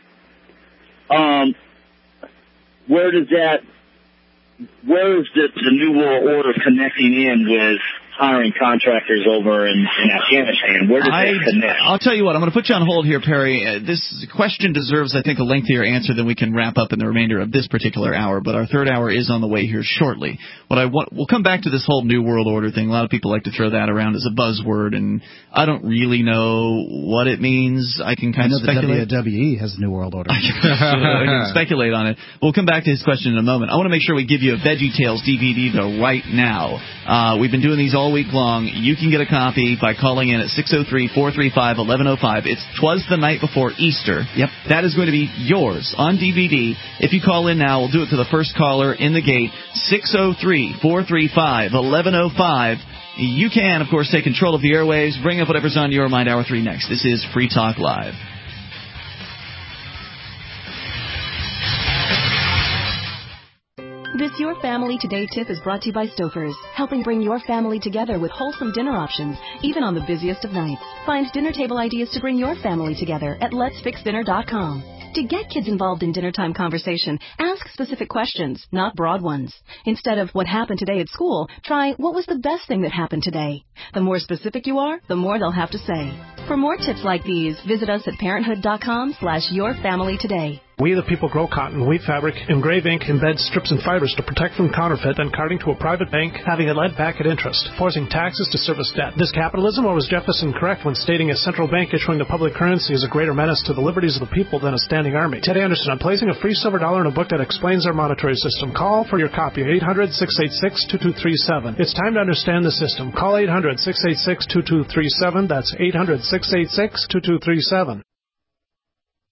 Um, where does that, where is the, the New World Order connecting in with hiring contractors over in, in Afghanistan? Where does I, that connect? I'll tell you what, I'm going to put you on hold here, Perry. Uh, this question deserves, I think, a lengthier answer than we can wrap up in the remainder of this particular hour, but our third hour is on the way here shortly. What I want, we'll come back to this whole New World Order thing. A lot of people like to throw that around as a buzzword, and I don't really know what it means. I can kind I know of speculate. The W W E has a New World Order. I can speculate on it. We'll come back to his question in a moment. I want to make sure we give you a VeggieTales D V D, though, right now. Uh, we've been doing these all week long. You can get a copy by calling in at six oh three, four three five, eleven oh five. It's Twas the Night Before Easter. Yep. That is going to be yours on D V D. If you call in now, we'll do it to the first caller in the gate, six oh three, four three five, eleven oh five. You can, of course, take control of the airwaves, bring up whatever's on your mind. Hour three next. This is Free Talk Live. This Your Family Today tip is brought to you by Stouffer's, helping bring your family together with wholesome dinner options, even on the busiest of nights. Find dinner table ideas to bring your family together at lets fix dinner dot com. To get kids involved in dinner time conversation, ask specific questions, not broad ones. Instead of what happened today at school, try what was the best thing that happened today. The more specific you are, the more they'll have to say. For more tips like these, visit us at parenthood dot com slash your family today. We the people grow cotton, weave fabric, engrave ink, embed strips and fibers to protect from counterfeit and carting to a private bank, having it led back at interest, forcing taxes to service debt. This capitalism, or was Jefferson correct when stating a central bank issuing the public currency is a greater menace to the liberties of the people than a standing army? Ted Anderson, I'm placing a free silver dollar in a book that explains our monetary system. Call for your copy, eight hundred, six eight six, two two three seven. It's time to understand the system. Call eight hundred, six eight six, two two three seven. That's eight hundred, six eight six, two two three seven.